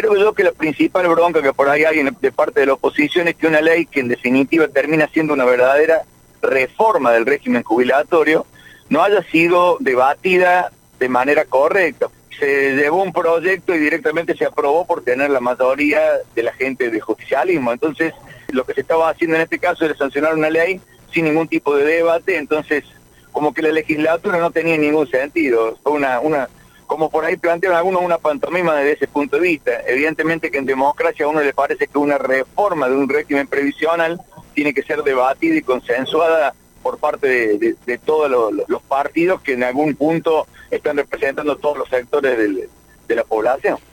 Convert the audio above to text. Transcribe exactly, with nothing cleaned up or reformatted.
creo yo que la principal bronca que por ahí hay de parte de la oposición es que una ley que en definitiva termina siendo una verdadera reforma del régimen jubilatorio no haya sido debatida de manera correcta. Se llevó un proyecto y directamente se aprobó por tener la mayoría de la gente del justicialismo. Entonces, lo que se estaba haciendo en este caso era sancionar una ley sin ningún tipo de debate, entonces como que la legislatura no tenía ningún sentido. Fue una, una, como por ahí plantean algunos, una pantomima desde ese punto de vista. Evidentemente que en democracia a uno le parece que una reforma de un régimen previsional tiene que ser debatida y consensuada por parte de, de, de todos los, los partidos que en algún punto están representando todos los sectores del, de la población.